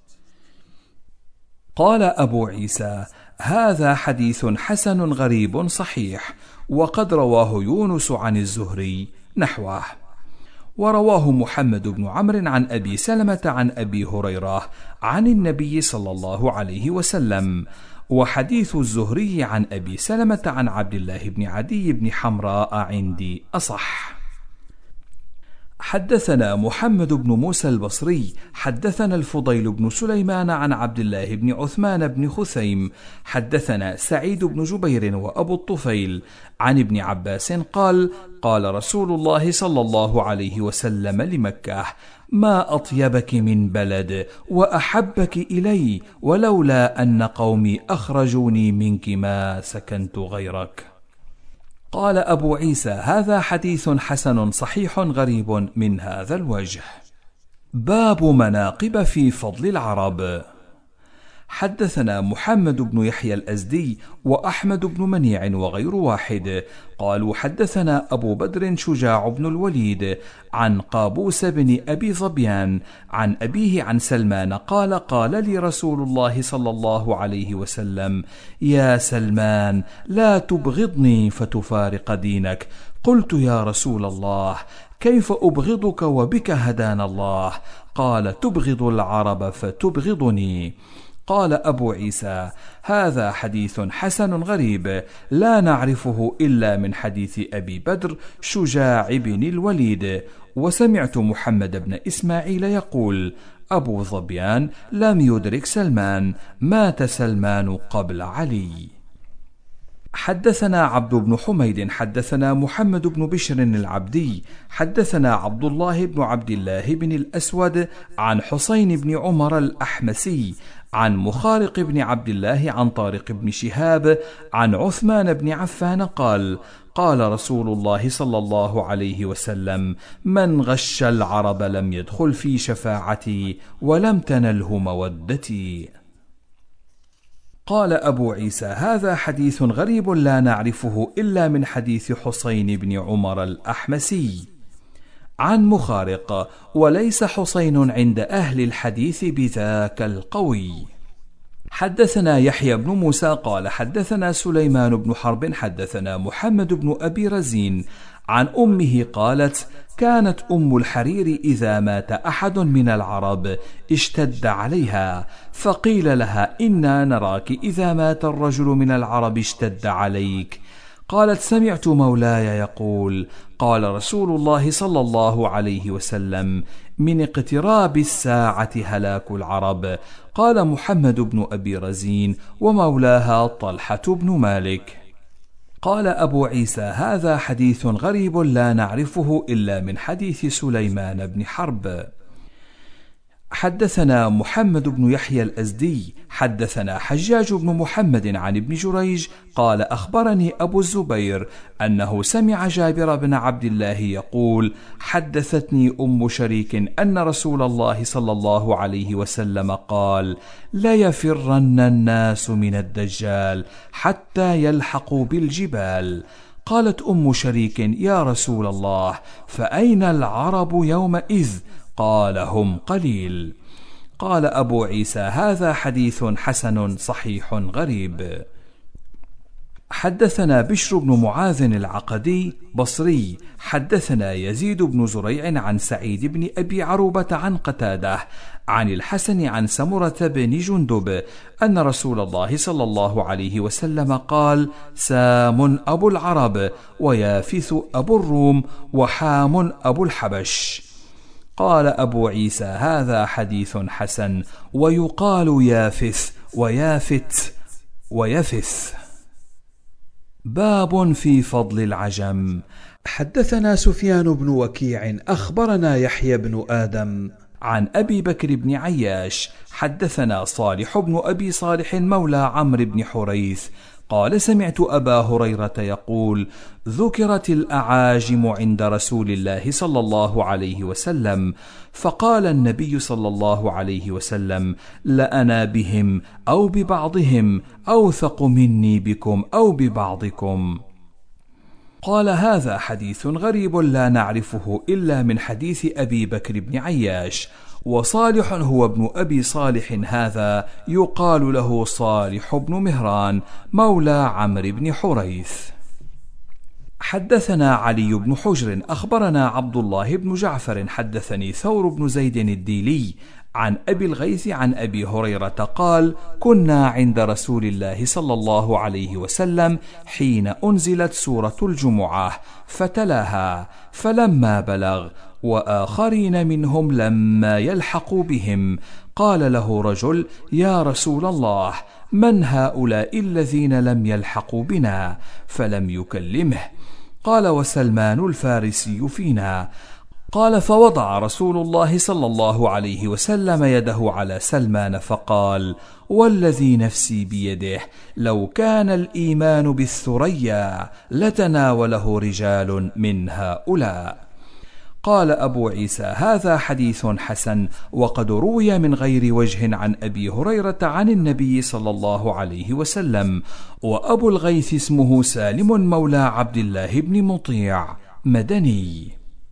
قال أبو عيسى: هذا حديث حسن غريب صحيح، وقد رواه يونس عن الزهري نحوه. ورواه محمد بن عمرو عن أبي سلمة عن أبي هريرة عن النبي صلى الله عليه وسلم. وحديث الزهري عن أبي سلمة عن عبد الله بن عدي بن حمراء عندي أصح. حدثنا محمد بن موسى البصري حدثنا الفضيل بن سليمان عن عبد الله بن عثمان بن خثيم حدثنا سعيد بن جبير وأبو الطفيل عن ابن عباس قال: قال رسول الله صلى الله عليه وسلم لمكة: ما أطيبك من بلد وأحبك إلي، ولولا أن قومي أخرجوني منك ما سكنت غيرك. قال أبو عيسى: هذا حديث حسن صحيح غريب من هذا الوجه. باب مناقب في فضل العرب. حدثنا محمد بن يحيى الأزدي وأحمد بن منيع وغير واحد قالوا: حدثنا أبو بدر شجاع بن الوليد عن قابوس بن أبي ظبيان عن أبيه عن سلمان قال: قال لي رسول الله صلى الله عليه وسلم: يا سلمان، لا تبغضني فتفارق دينك. قلت: يا رسول الله، كيف أبغضك وبك هدانا الله؟ قال: تبغض العرب فتبغضني. قال أبو عيسى: هذا حديث حسن غريب لا نعرفه إلا من حديث أبي بدر شجاع بن الوليد. وسمعت محمد بن إسماعيل يقول: أبو ظبيان لم يدرك سلمان، مات سلمان قبل علي. حدثنا عبد بن حميد حدثنا محمد بن بشر العبدي حدثنا عبد الله بن عبد الله بن الأسود عن حسين بن عمر الأحمسي عن مخارق بن عبد الله عن طارق بن شهاب عن عثمان بن عفان قال: قال رسول الله صلى الله عليه وسلم: من غش العرب لم يدخل في شفاعتي ولم تنله مودتي. قال أبو عيسى: هذا حديث غريب لا نعرفه إلا من حديث حسين بن عمر الأحمسي عن مخارق، وليس حسين عند أهل الحديث بذاك القوي. حدثنا يحيى بن موسى قال حدثنا سليمان بن حرب حدثنا محمد بن أبي رزين عن أمه قالت: كانت أم الحرير إذا مات أحد من العرب اشتد عليها، فقيل لها: إنا نراك إذا مات الرجل من العرب اشتد عليك. قالت: سمعت مولاي يقول: قال رسول الله صلى الله عليه وسلم: من اقتراب الساعة هلاك العرب. قال محمد بن أبي رزين: ومولاها طلحة بن مالك. قال أبو عيسى: هذا حديث غريب لا نعرفه إلا من حديث سليمان بن حرب. حدثنا محمد بن يحيى الأزدي حدثنا حجاج بن محمد عن ابن جريج قال: أخبرني أبو الزبير أنه سمع جابر بن عبد الله يقول: حدثتني أم شريك أن رسول الله صلى الله عليه وسلم قال: لا يفرن الناس من الدجال حتى يلحقوا بالجبال. قالت أم شريك: يا رسول الله، فأين العرب يومئذ؟ قال: هم قليل. قال أبو عيسى: هذا حديث حسن صحيح غريب. حدثنا بشر بن معاذ العقدي بصري حدثنا يزيد بن زريع عن سعيد بن أبي عروبة عن قتادة عن الحسن عن سمرة بن جندب أن رسول الله صلى الله عليه وسلم قال: سام أبو العرب، ويافث أبو الروم، وحام أبو الحبش. قال أبو عيسى: هذا حديث حسن، ويقال يافث ويافت ويفث. باب في فضل العجم. حدثنا سفيان بن وكيع أخبرنا يحيى بن آدم عن أبي بكر بن عياش حدثنا صالح بن أبي صالح مولى عمرو بن حريث قال: سمعت أبا هريرة يقول: ذكرت الأعاجم عند رسول الله صلى الله عليه وسلم، فقال النبي صلى الله عليه وسلم: لأنا بهم أو ببعضهم أوثق مني بكم أو ببعضكم. قال: هذا حديث غريب لا نعرفه إلا من حديث أبي بكر بن عياش. وصالح هو ابن أبي صالح، هذا يقال له صالح بن مهران مولى عمرو بن حريث. حدثنا علي بن حجر أخبرنا عبد الله بن جعفر حدثني ثور بن زيد الديلي عن أبي الغيث عن أبي هريرة قال: كنا عند رسول الله صلى الله عليه وسلم حين أنزلت سورة الجمعة فتلاها، فلما بلغ: وآخرين منهم لما يلحقوا بهم، قال له رجل: يا رسول الله، من هؤلاء الذين لم يلحقوا بنا؟ فلم يكلمه. قال: وسلمان الفارسي فينا. قال: فوضع رسول الله صلى الله عليه وسلم يده على سلمان فقال: والذي نفسي بيده، لو كان الإيمان بالثريا لتناوله رجال من هؤلاء. قال أبو عيسى: هذا حديث حسن، وقد روي من غير وجه عن أبي هريرة عن النبي صلى الله عليه وسلم. وأبو الغيث اسمه سالم مولى عبد الله بن مطيع مدني.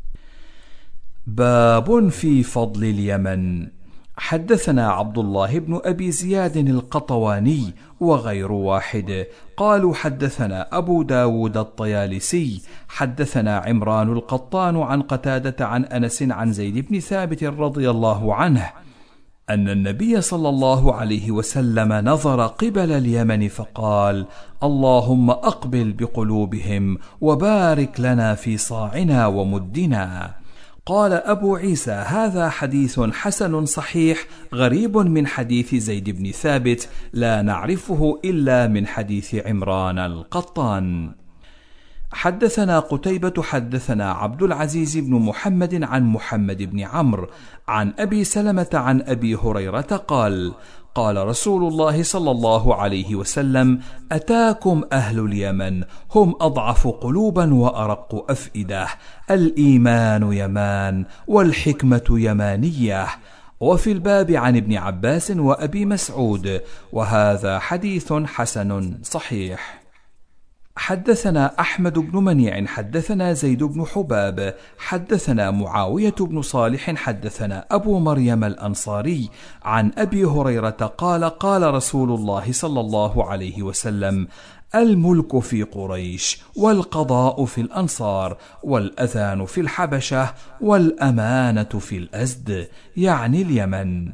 باب في فضل اليمن. حدثنا عبد الله بن أبي زياد القطواني وغير واحد قالوا: حدثنا أبو داود الطيالسي حدثنا عمران القطان عن قتادة عن أنس عن زيد بن ثابت رضي الله عنه أن النبي صلى الله عليه وسلم نظر قبل اليمن فقال: اللهم أقبل بقلوبهم وبارك لنا في صاعنا ومدنا. قال أبو عيسى: هذا حديث حسن صحيح غريب من حديث زيد بن ثابت، لا نعرفه إلا من حديث عمران القطان. حدثنا قتيبة حدثنا عبد العزيز بن محمد عن محمد بن عمرو عن أبي سلمة عن أبي هريرة قال: قال رسول الله صلى الله عليه وسلم: أتاكم أهل اليمن هم أضعف قلوبا وأرق أفئدة، الإيمان يمان والحكمة يمانية. وفي الباب عن ابن عباس وأبي مسعود، وهذا حديث حسن صحيح. حدثنا أحمد بن منيع حدثنا زيد بن حباب حدثنا معاوية بن صالح حدثنا أبو مريم الأنصاري عن أبي هريرة قال: قال رسول الله صلى الله عليه وسلم: الملك في قريش، والقضاء في الأنصار، والأذان في الحبشة، والأمانة في الأزد، يعني اليمن.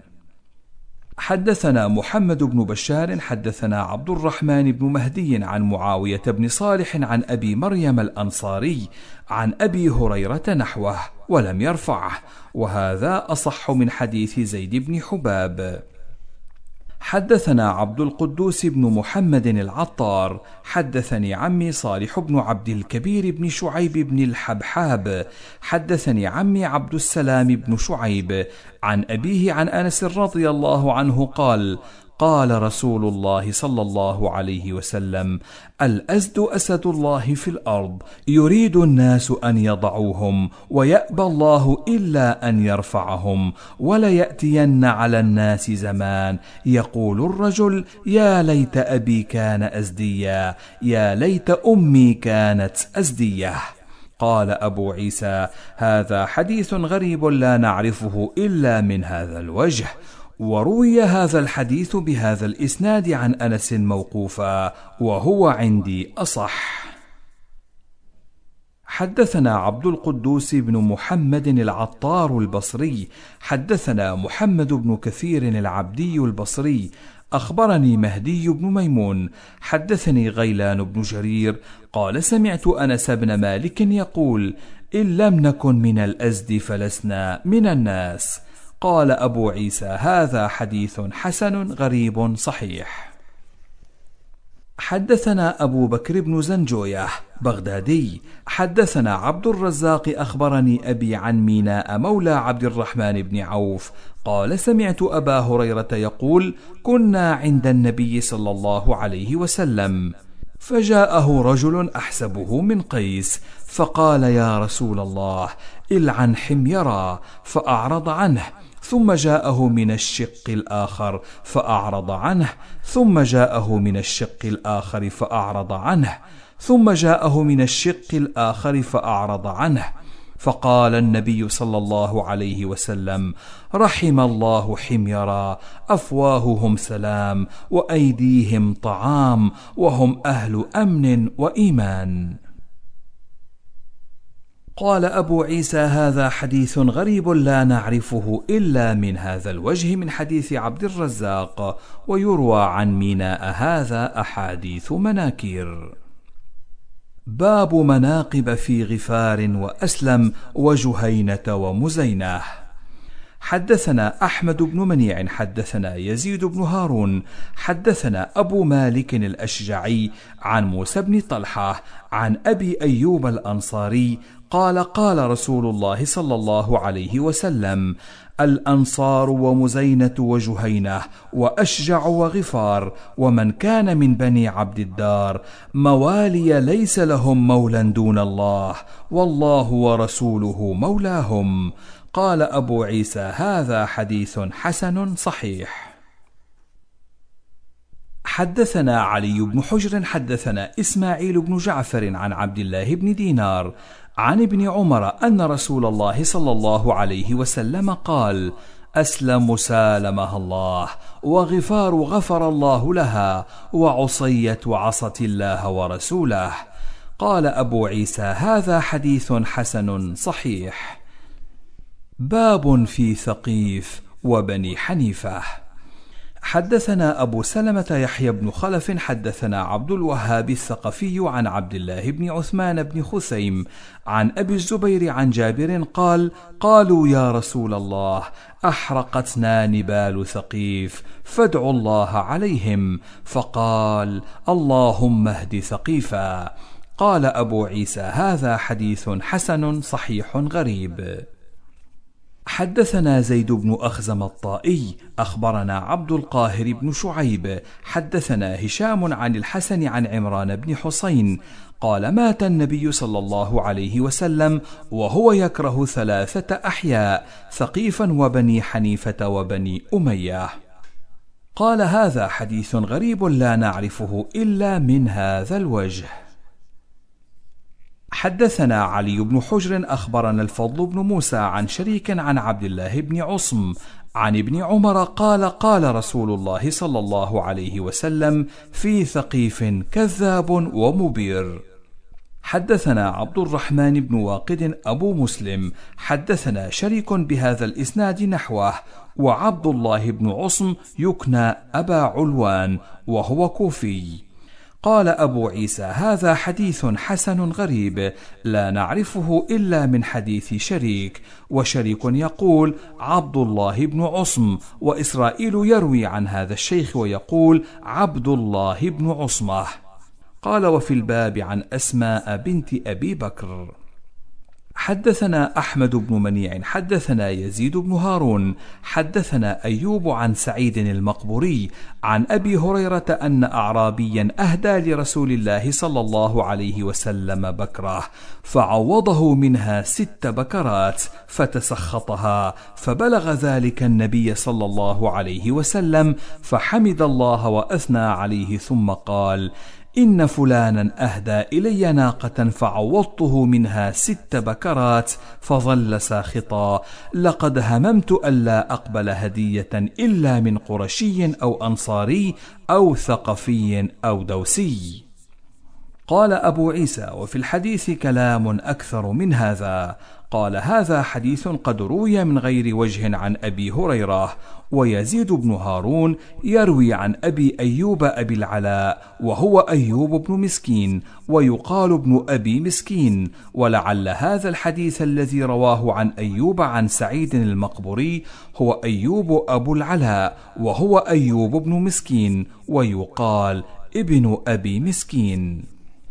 حدثنا محمد بن بشار حدثنا عبد الرحمن بن مهدي عن معاوية بن صالح عن أبي مريم الأنصاري عن أبي هريرة نحوه ولم يرفعه، وهذا أصح من حديث زيد بن حباب. حدثنا عبد القدوس بن محمد العطار حدثني عمي صالح بن عبد الكبير بن شعيب بن الحبحاب حدثني عمي عبد السلام بن شعيب عن أبيه عن أنس رضي الله عنه قال: قال رسول الله صلى الله عليه وسلم: الأزد أسد الله في الأرض، يريد الناس أن يضعوهم ويأبى الله إلا أن يرفعهم، وليأتين على الناس زمان يقول الرجل: يا ليت أبي كان أزديا، يا ليت أمي كانت أزدية. قال أبو عيسى: هذا حديث غريب لا نعرفه إلا من هذا الوجه. وروي هذا الحديث بهذا الإسناد عن أنس موقوفا، وهو عندي أصح. حدثنا عبد القدوس بن محمد العطار البصري حدثنا محمد بن كثير العبدي البصري أخبرني مهدي بن ميمون حدثني غيلان بن جرير قال: سمعت أنس بن مالك يقول: إن لم نكن من الأزد فلسنا من الناس. قال أبو عيسى: هذا حديث حسن غريب صحيح. حدثنا أبو بكر بن زنجوية بغدادي حدثنا عبد الرزاق أخبرني أبي عن ميناء مولى عبد الرحمن بن عوف قال: سمعت أبا هريرة يقول: كنا عند النبي صلى الله عليه وسلم، فجاءه رجل أحسبه من قيس، فقال: يا رسول الله، إلعن حميرا، فأعرض عنه. ثم جاءه من الشق الآخر فأعرض عنه، ثم جاءه من الشق الآخر فأعرض عنه، ثم جاءه من الشق الآخر فأعرض عنه. فقال النبي صلى الله عليه وسلم: رحم الله حميرا، أفواههم سلام وأيديهم طعام، وهم أهل أمن وإيمان. قال أبو عيسى: هذا حديث غريب لا نعرفه إلا من هذا الوجه من حديث عبد الرزاق، ويروى عن ميناء هذا أحاديث مناكير. باب مناقب في غفار وأسلم وجهينة ومزينة. حدثنا أحمد بن منيع حدثنا يزيد بن هارون حدثنا أبو مالك الأشجعي عن موسى بن طلحة عن أبي أيوب الأنصاري قال: قال رسول الله صلى الله عليه وسلم: الأنصار ومزينة وجهينة وأشجع وغفار ومن كان من بني عبد الدار موالي ليس لهم مولى دون الله، والله ورسوله مولاهم. قال أبو عيسى: هذا حديث حسن صحيح. حدثنا علي بن حجر حدثنا إسماعيل بن جعفر عن عبد الله بن دينار عن ابن عمر أن رسول الله صلى الله عليه وسلم قال: أسلم سالمها الله، وغفار غفر الله لها، وعصية عصت الله ورسوله. قال أبو عيسى: هذا حديث حسن صحيح. باب في ثقيف وبني حنيفة. حدثنا أبو سلمة يحيى بن خلف حدثنا عبد الوهاب الثقفي عن عبد الله بن عثمان بن خثيم عن أبي الزبير عن جابر قال: قالوا يا رسول الله، أحرقتنا نبال ثقيف فادعوا الله عليهم، فقال: اللهم اهد ثقيفا. قال أبو عيسى: هذا حديث حسن صحيح غريب. حدثنا زيد بن أخزم الطائي أخبرنا عبد القاهر بن شعيب حدثنا هشام عن الحسن عن عمران بن حسين قال: مات النبي صلى الله عليه وسلم وهو يكره 3 أحياء: ثقيفا وبني حنيفة وبني أمية. قال: هذا حديث غريب لا نعرفه إلا من هذا الوجه. حدثنا علي بن حجر أخبرنا الفضل بن موسى عن شريك عن عبد الله بن عصم عن ابن عمر قال: قال رسول الله صلى الله عليه وسلم: في ثقيف كذاب ومبير. حدثنا عبد الرحمن بن واقد أبو مسلم حدثنا شريك بهذا الإسناد نحوه، وعبد الله بن عصم يكنى أبا علوان وهو كوفي. قال أبو عيسى: هذا حديث حسن غريب لا نعرفه إلا من حديث شريك، وشريك يقول عبد الله بن عصم، وإسرائيل يروي عن هذا الشيخ ويقول عبد الله بن عصمة. قال: وفي الباب عن أسماء بنت أبي بكر. حدثنا أحمد بن منيع حدثنا يزيد بن هارون حدثنا أيوب عن سعيد المقبوري عن أبي هريرة أن أعرابيا أهدى لرسول الله صلى الله عليه وسلم بكرة، فعوضه منها 6 بكرات فتسخطها، فبلغ ذلك النبي صلى الله عليه وسلم، فحمد الله وأثنى عليه ثم قال: إن فلانا أهدى إلي ناقة فعوضته منها 6 بكرات فظل ساخطا، لقد هممت ألا أقبل هدية إلا من قرشي أو أنصاري أو ثقفي أو دوسي. قال أبو عيسى: وفي الحديث كلام أكثر من هذا. قال: هذا حديث قد روي من غير وجه عن أبي هريرة. ويزيد بن هارون يروي عن أبي أيوب أبي العلاء وهو أيوب بن مسكين، ويقال ابن أبي مسكين، ولعل هذا الحديث الذي رواه عن أيوب عن سعيد المقبوري هو أيوب أبو العلاء وهو أيوب بن مسكين، ويقال ابن أبي مسكين.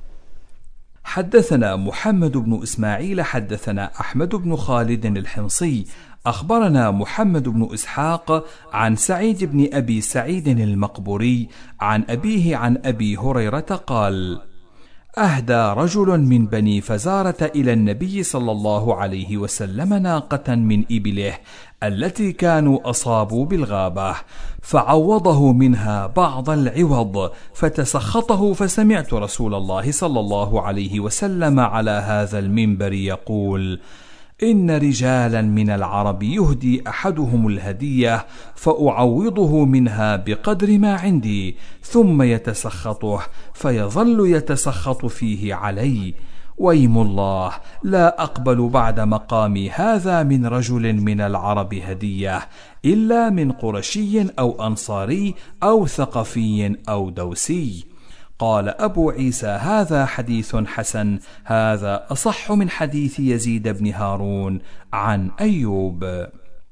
حدثنا محمد بن إسماعيل حدثنا أحمد بن خالد الحمصي أخبرنا محمد بن إسحاق عن سعيد بن أبي سعيد المقبوري عن أبيه عن أبي هريرة قال: أهدى رجل من بني فزارة إلى النبي صلى الله عليه وسلم ناقة من إبله التي كانوا أصابوا بالغابة، فعوضه منها بعض العوض، فتسخطه، فسمعت رسول الله صلى الله عليه وسلم على هذا المنبر يقول: إن رجالا من العرب يهدي أحدهم الهدية فأعوضه منها بقدر ما عندي، ثم يتسخطه فيظل يتسخط فيه علي، ويم الله لا أقبل بعد مقامي هذا من رجل من العرب هدية إلا من قرشي أو أنصاري أو ثقفي أو دوسي. قال أبو عيسى: هذا حديث حسن، هذا أصح من حديث يزيد بن هارون عن أيوب.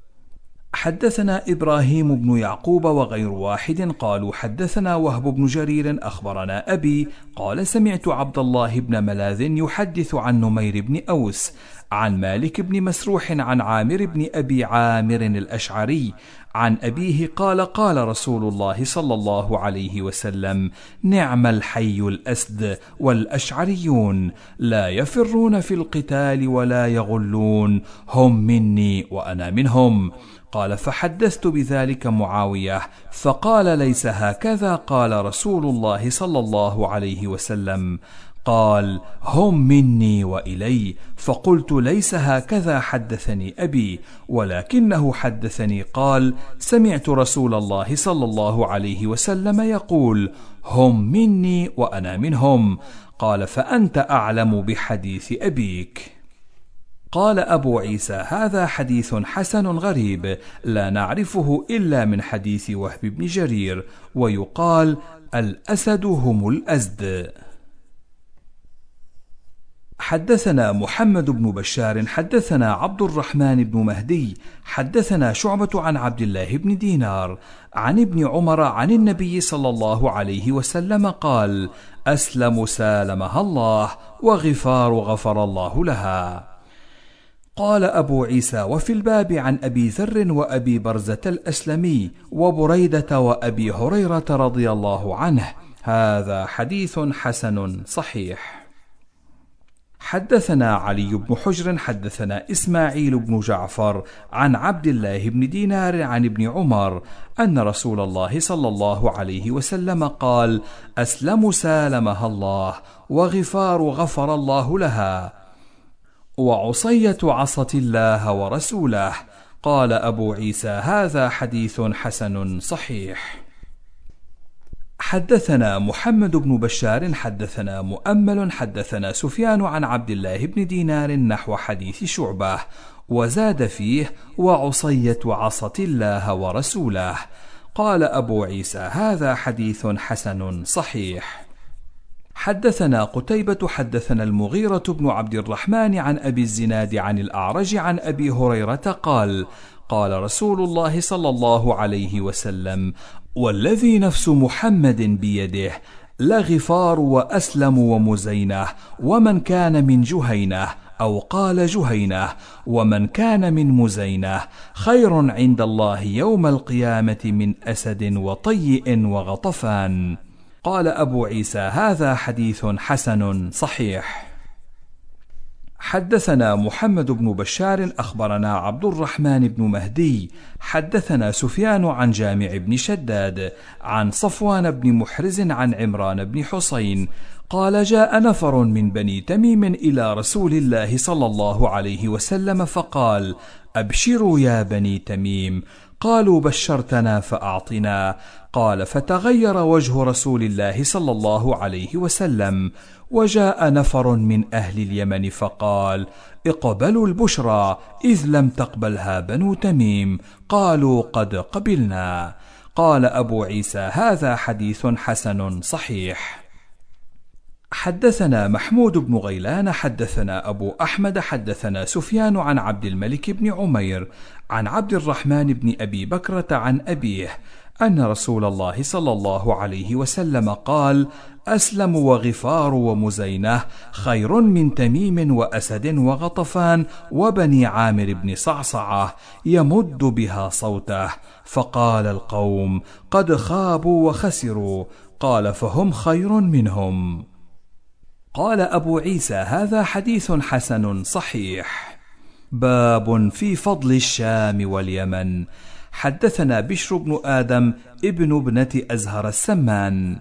حدثنا إبراهيم بن يعقوب وغير واحد قالوا حدثنا وهب بن جرير أخبرنا أبي قال: سمعت عبد الله بن ملاذ يحدث عن نمير بن أوس عن مالك بن مسروح عن عامر بن أبي عامر الأشعري عن أبيه قال: قال رسول الله صلى الله عليه وسلم: نعم الحي الأسد والأشعريون، لا يفرون في القتال ولا يغلون، هم مني وأنا منهم. قال: فحدثت بذلك معاوية فقال: ليس هكذا قال رسول الله صلى الله عليه وسلم. قال: هم مني وإلي. فقلت: ليس هكذا حدثني أبي، ولكنه حدثني قال: سمعت رسول الله صلى الله عليه وسلم يقول: هم مني وأنا منهم. قال: فأنت أعلم بحديث أبيك. قال أبو عيسى: هذا حديث حسن غريب لا نعرفه إلا من حديث وهب بن جرير، ويقال: الأسد هم الأزد. حدثنا محمد بن بشار حدثنا عبد الرحمن بن مهدي حدثنا شعبة عن عبد الله بن دينار عن ابن عمر عن النبي صلى الله عليه وسلم قال: أسلم سالمها الله، وغفار غفر الله لها. قال أبو عيسى: وفي الباب عن أبي ذر وأبي برزة الأسلمي وبريدة وأبي هريرة رضي الله عنه. هذا حديث حسن صحيح. حدثنا علي بن حجر حدثنا إسماعيل بن جعفر عن عبد الله بن دينار عن ابن عمر أن رسول الله صلى الله عليه وسلم قال: أسلم سالمها الله، وغفار غفر الله لها، وعصية عصت الله ورسوله. قال أبو عيسى: هذا حديث حسن صحيح. حدثنا محمد بن بشار حدثنا مؤمل حدثنا سفيان عن عبد الله بن دينار نحو حديث شعبة، وزاد فيه: وعصية عصت الله ورسوله. قال أبو عيسى: هذا حديث حسن صحيح. حدثنا قتيبة حدثنا المغيرة بن عبد الرحمن عن أبي الزناد عن الأعرج عن أبي هريرة قال: قال رسول الله صلى الله عليه وسلم: والذي نفس محمد بيده لغفار وأسلم ومزينة ومن كان من جهينة، أو قال جهينة ومن كان من مزينة، خير عند الله يوم القيامة من أسد وطيء وغطفان. قال أبو عيسى: هذا حديث حسن صحيح. حدثنا محمد بن بشار أخبرنا عبد الرحمن بن مهدي حدثنا سفيان عن جامع بن شداد عن صفوان بن محرز عن عمران بن حسين قال: جاء نفر من بني تميم إلى رسول الله صلى الله عليه وسلم فقال: أبشروا يا بني تميم. قالوا: بشرتنا فأعطنا. قال: فتغير وجه رسول الله صلى الله عليه وسلم، وجاء نفر من أهل اليمن فقال: اقبلوا البشرى، إذ لم تقبلها بنو تميم. قالوا: قد قبلنا. قال أبو عيسى: هذا حديث حسن صحيح. حدثنا محمود بن غيلان حدثنا أبو أحمد حدثنا سفيان عن عبد الملك بن عمير عن عبد الرحمن بن أبي بكرة عن أبيه أن رسول الله صلى الله عليه وسلم قال: أسلم وغفار ومزينة خير من تميم وأسد وغطفان وبني عامر بن صعصعة، يمد بها صوته. فقال القوم: قد خابوا وخسروا. قال: فهم خير منهم. قال أبو عيسى: هذا حديث حسن صحيح. باب في فضل الشام واليمن. حدثنا بشر بن آدم ابن ابنة أزهر السمان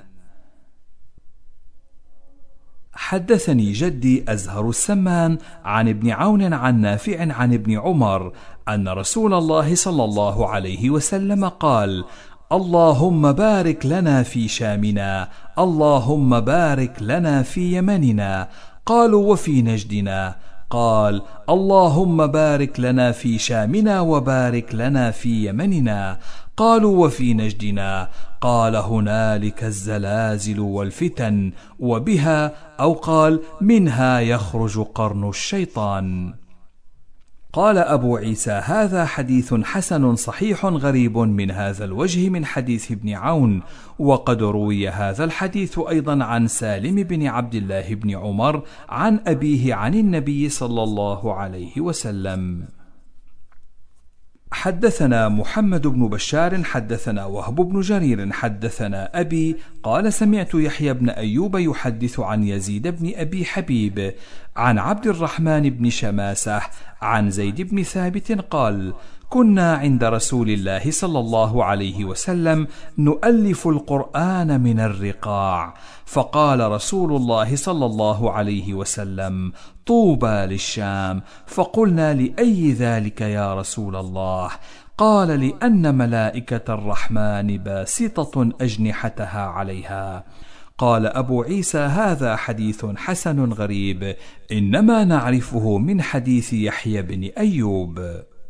حدثني جدي أزهر السمان عن ابن عون عن نافع عن ابن عمر أن رسول الله صلى الله عليه وسلم قال: اللهم بارك لنا في شامنا، اللهم بارك لنا في يمننا. قالوا: وفي نجدنا؟ قال: اللهم بارك لنا في شامنا وبارك لنا في يمننا. قالوا: وفي نجدنا؟ قال: هنالك الزلازل والفتن، وبها أو قال منها يخرج قرن الشيطان. قال أبو عيسى: هذا حديث حسن صحيح غريب من هذا الوجه من حديث ابن عون. وقد روي هذا الحديث أيضا عن سالم بن عبد الله بن عمر عن أبيه عن النبي صلى الله عليه وسلم. حدثنا محمد بن بشار حدثنا وهب بن جرير حدثنا أبي قال: سمعت يحيى بن أيوب يحدث عن يزيد بن أبي حبيب عن عبد الرحمن بن شماسة عن زيد بن ثابت قال: كنا عند رسول الله صلى الله عليه وسلم نؤلف القرآن من الرقاع، فقال رسول الله صلى الله عليه وسلم: طوبى للشام. فقلنا: لأي ذلك يا رسول الله؟ قال: لأن ملائكة الرحمن باسطة أجنحتها عليها. قال أبو عيسى: هذا حديث حسن غريب، إنما نعرفه من حديث يحيى بن أيوب.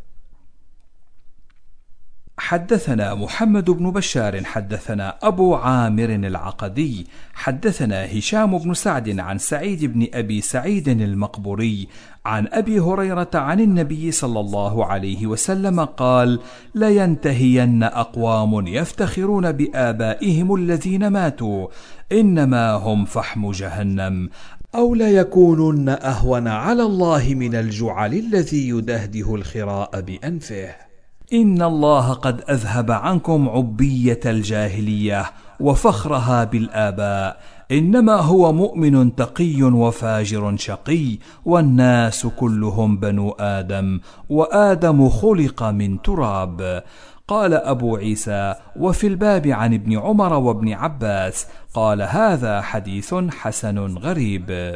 حدثنا محمد بن بشار حدثنا أبو عامر العقدي حدثنا هشام بن سعد عن سعيد بن أبي سعيد المقبوري عن أبي هريرة عن النبي صلى الله عليه وسلم قال: لينتهين أقوام يفتخرون بآبائهم الذين ماتوا، إنما هم فحم جهنم، أو ليكونن أهون على الله من الجعل الذي يدهده الخراء بأنفه. إن الله قد أذهب عنكم عبية الجاهلية وفخرها بالآباء، إنما هو مؤمن تقي وفاجر شقي، والناس كلهم بنو آدم، وآدم خلق من تراب. قال أبو عيسى: وفي الباب عن ابن عمر وابن عباس. قال: هذا حديث حسن غريب.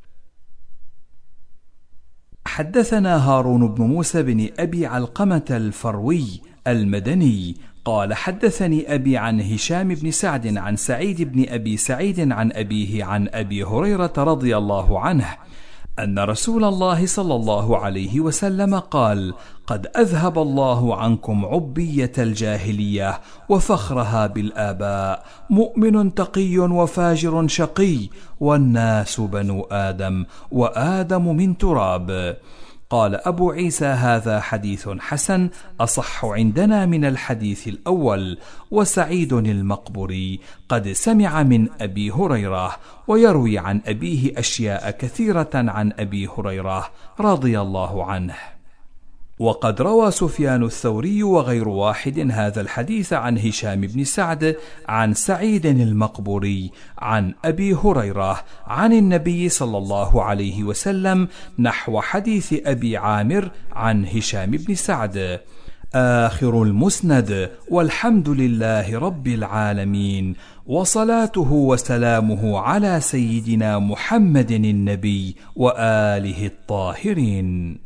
حدثنا هارون بن موسى بن أبي علقمة الفروي المدني قال: حدثني أبي عن هشام بن سعد عن سعيد بن أبي سعيد عن أبيه عن أبي هريرة رضي الله عنه أن رسول الله صلى الله عليه وسلم قال: قد أذهب الله عنكم عبية الجاهلية وفخرها بالآباء، مؤمن تقي وفاجر شقي، والناس بنو آدم، وآدم من تراب. قال أبو عيسى: هذا حديث حسن أصح عندنا من الحديث الأول. وسعيد المقبري قد سمع من أبي هريرة، ويروي عن أبيه أشياء كثيرة عن أبي هريرة رضي الله عنه. وقد روى سفيان الثوري وغير واحد هذا الحديث عن هشام بن سعد عن سعيد المقبوري عن أبي هريرة عن النبي صلى الله عليه وسلم نحو حديث أبي عامر عن هشام بن سعد. آخر المسند، والحمد لله رب العالمين، وصلاته وسلامه على سيدنا محمد النبي وآله الطاهرين.